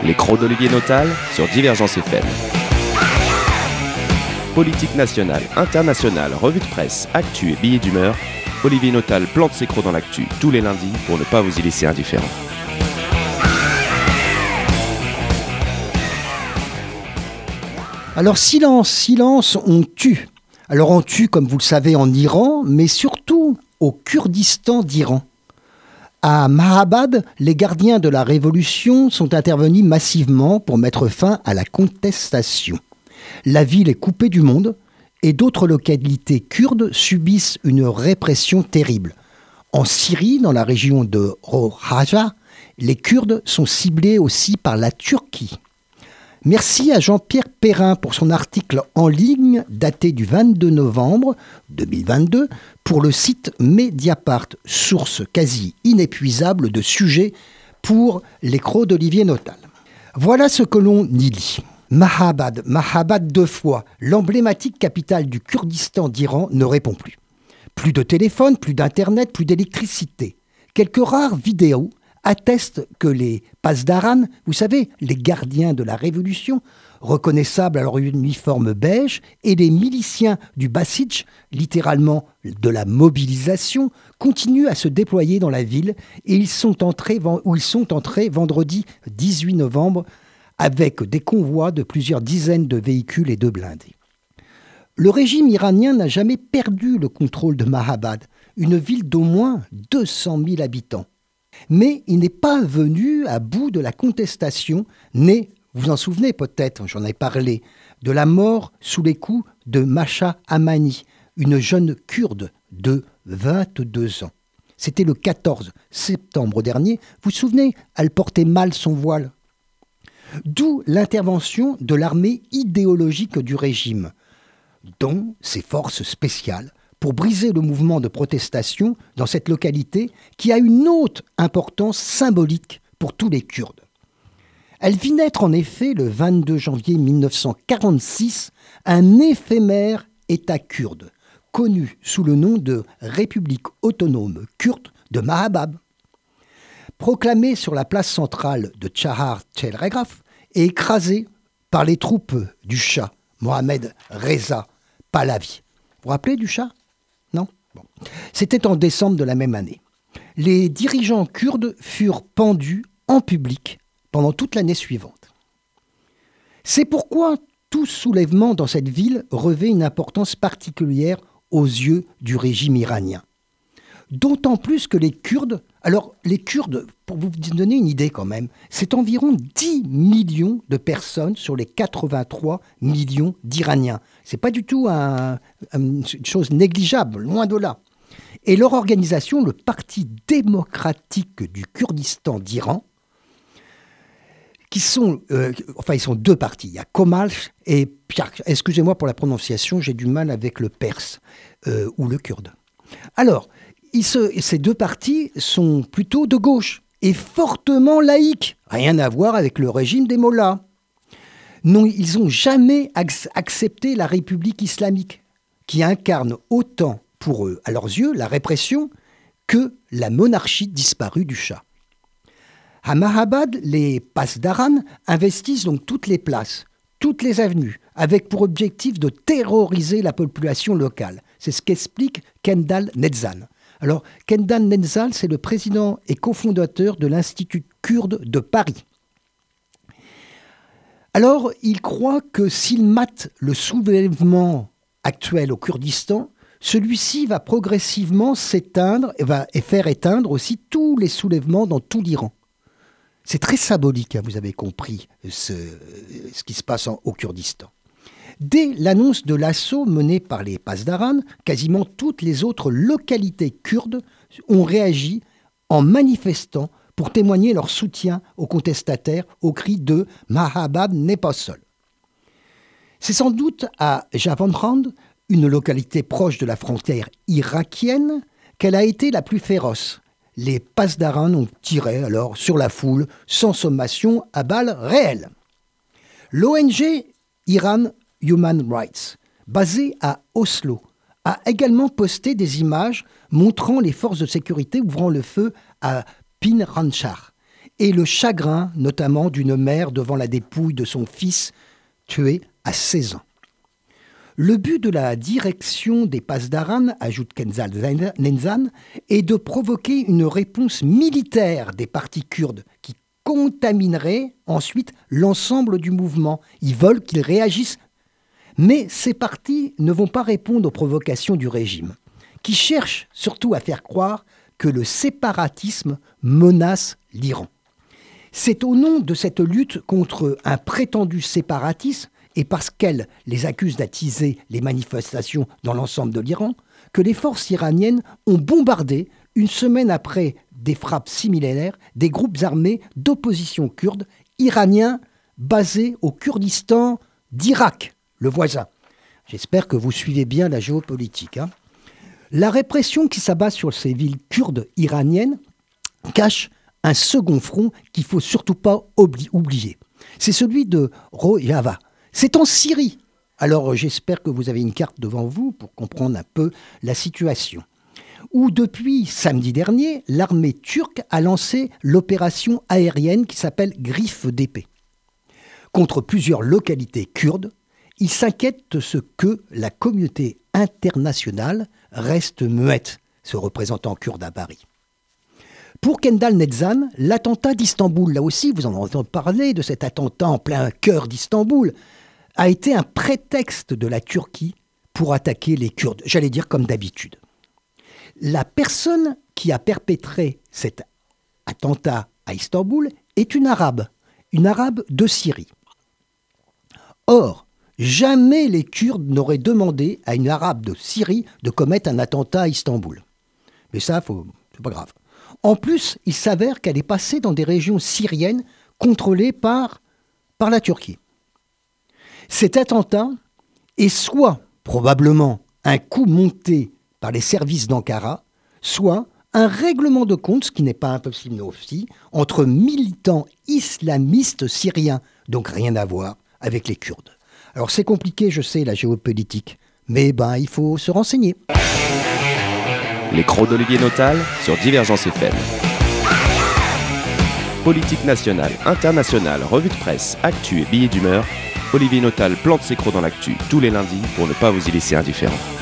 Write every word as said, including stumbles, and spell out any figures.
Les crocs d'Olivier Notal sur Divergence F M. Politique nationale, internationale, revue de presse, actu et billets d'humeur, Olivier Notal plante ses crocs dans l'actu tous les lundis pour ne pas vous y laisser indifférent. Alors silence, silence, on tue. Alors on tue, comme vous le savez, en Iran, mais surtout au Kurdistan d'Iran. À Mahabad, les gardiens de la révolution sont intervenus massivement pour mettre fin à la contestation. La ville est coupée du monde et d'autres localités kurdes subissent une répression terrible. En Syrie, dans la région de Rojaja, les Kurdes sont ciblés aussi par la Turquie. Merci à Jean-Pierre Perrin pour son article en ligne daté du vingt-deux novembre deux mille vingt-deux pour le site Mediapart, source quasi inépuisable de sujets pour les crocs d'Olivier Notal. Voilà ce que l'on y lit. Mahabad, Mahabad deux fois, l'emblématique capitale du Kurdistan d'Iran ne répond plus. Plus de téléphone, plus d'internet, plus d'électricité. Quelques rares vidéos attestent que les Pasdaran, vous savez, les gardiens de la révolution, reconnaissables à leur uniforme beige, et les miliciens du Basij, littéralement de la mobilisation, continuent à se déployer dans la ville et ils sont entrés, où ils sont entrés vendredi dix-huit novembre avec des convois de plusieurs dizaines de véhicules et de blindés. Le régime iranien n'a jamais perdu le contrôle de Mahabad, une ville d'au moins deux cent mille habitants. Mais il n'est pas venu à bout de la contestation née, vous vous en souvenez peut-être, j'en ai parlé, de la mort sous les coups de Masha Amani, une jeune kurde de vingt-deux ans. C'était le quatorze septembre dernier. Vous vous souvenez, elle portait mal son voile. D'où l'intervention de l'armée idéologique du régime, dont ses forces spéciales, pour briser le mouvement de protestation dans cette localité qui a une haute importance symbolique pour tous les Kurdes. Elle vit naître en effet le vingt-deux janvier mille neuf cent quarante-six un éphémère État kurde, connu sous le nom de République autonome kurde de Mahabad. Proclamé sur la place centrale de Chahar Telegraph et écrasé par les troupes du Shah, Mohamed Reza Pahlavi. Vous vous rappelez du Shah ? Non ? Bon. C'était en décembre de la même année. Les dirigeants kurdes furent pendus en public pendant toute l'année suivante. C'est pourquoi tout soulèvement dans cette ville revêt une importance particulière aux yeux du régime iranien. D'autant plus que les Kurdes, alors les Kurdes, pour vous donner une idée quand même, c'est environ dix millions de personnes sur les quatre-vingt-trois millions d'Iraniens. C'est pas du tout un, une chose négligeable, loin de là. Et leur organisation, le Parti démocratique du Kurdistan d'Iran, qui sont, euh, enfin ils sont deux partis, il y a Komal et Piark. Excusez-moi pour la prononciation, j'ai du mal avec le perse euh, ou le kurde. Alors, ils se, ces deux partis sont plutôt de gauche et fortement laïques, rien à voir avec le régime des mollahs. Non, ils n'ont jamais ac- accepté la République islamique, qui incarne autant pour eux, à leurs yeux, la répression que la monarchie disparue du Shah. À Mahabad, les Pasdaran investissent donc toutes les places, toutes les avenues, avec pour objectif de terroriser la population locale. C'est ce qu'explique Kendal Netzan. Alors, Kendal Netzan, c'est le président et cofondateur de l'Institut kurde de Paris. Alors, il croit que s'il mate le soulèvement actuel au Kurdistan, celui-ci va progressivement s'éteindre et va et faire éteindre aussi tous les soulèvements dans tout l'Iran. C'est très symbolique, hein, vous avez compris ce, ce qui se passe en, au Kurdistan. Dès l'annonce de l'assaut mené par les Pasdaran, quasiment toutes les autres localités kurdes ont réagi en manifestant pour témoigner leur soutien aux contestataires au cri de « Mahabad n'est pas seul ». C'est sans doute à Javanrand, une localité proche de la frontière irakienne, qu'elle a été la plus féroce. Les Pasdaran ont tiré alors sur la foule sans sommation à balles réelles. L'O N G Iran Human Rights, basée à Oslo, a également posté des images montrant les forces de sécurité ouvrant le feu à Pinranchar et le chagrin notamment d'une mère devant la dépouille de son fils tué à seize ans. Le but de la direction des Pasdaran, ajoute Kenzal Nenzan, est de provoquer une réponse militaire des partis kurdes qui contaminerait ensuite l'ensemble du mouvement. Ils veulent qu'ils réagissent. Mais ces partis ne vont pas répondre aux provocations du régime, qui cherche surtout à faire croire que le séparatisme menace l'Iran. C'est au nom de cette lutte contre un prétendu séparatisme et parce qu'elle les accuse d'attiser les manifestations dans l'ensemble de l'Iran, que les forces iraniennes ont bombardé, une semaine après des frappes similaires, des groupes armés d'opposition kurde iraniens basés au Kurdistan d'Irak, le voisin. J'espère que vous suivez bien la géopolitique. Hein. La répression qui s'abat sur ces villes kurdes iraniennes cache un second front qu'il ne faut surtout pas oubli- oublier. C'est celui de Rojava. C'est en Syrie. Alors j'espère que vous avez une carte devant vous pour comprendre un peu la situation. Où depuis samedi dernier, l'armée turque a lancé l'opération aérienne qui s'appelle Griffe d'épée. Contre plusieurs localités kurdes, ils s'inquiètent de ce que la communauté internationale reste muette, ce représentant kurde à Paris. Pour Kendal Nedzan, l'attentat d'Istanbul, là aussi vous en entendez parler de cet attentat en plein cœur d'Istanbul, a été un prétexte de la Turquie pour attaquer les Kurdes, j'allais dire comme d'habitude. La personne qui a perpétré cet attentat à Istanbul est une Arabe, une Arabe de Syrie. Or, jamais les Kurdes n'auraient demandé à une Arabe de Syrie de commettre un attentat à Istanbul. Mais ça, faut, c'est pas grave. En plus, il s'avère qu'elle est passée dans des régions syriennes contrôlées par, par la Turquie. Cet attentat est soit, probablement, un coup monté par les services d'Ankara, soit un règlement de compte, ce qui n'est pas impossible aussi, entre militants islamistes syriens, donc rien à voir avec les Kurdes. Alors c'est compliqué, je sais, la géopolitique, mais ben, il faut se renseigner. Les crocs d'Olivier Notal sur Divergence F M. Politique nationale, internationale, revue de presse, actu et billets d'humeur, Olivier Notal plante ses crocs dans l'actu tous les lundis pour ne pas vous y laisser indifférent.